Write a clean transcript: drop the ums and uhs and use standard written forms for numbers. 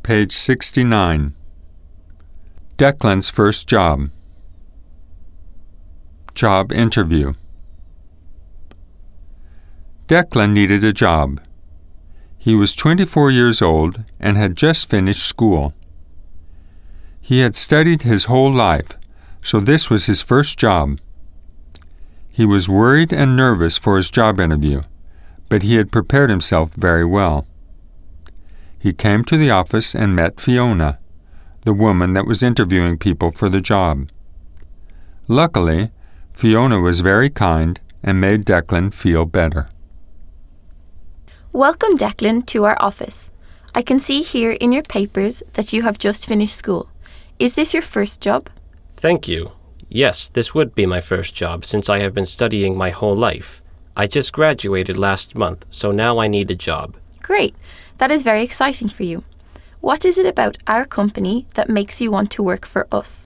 Page 69. Declan's first job. Job interview. Declan needed a job. He was 24 years old and had just finished school. He had studied his whole life, so this was his first job. He was worried and nervous for his job interview, but he had prepared himself very well. He came to the office and met Fiona, the woman that was interviewing people for the job. Luckily, Fiona was very kind and made Declan feel better. Welcome, Declan, to our office. I can see here in your papers that you have just finished school. Is this your first job? Thank you. Yes, this would be my first job since I have been studying my whole life. I just graduated last month, so now I need a job. Great. That is very exciting for you. What is it about our company that makes you want to work for us?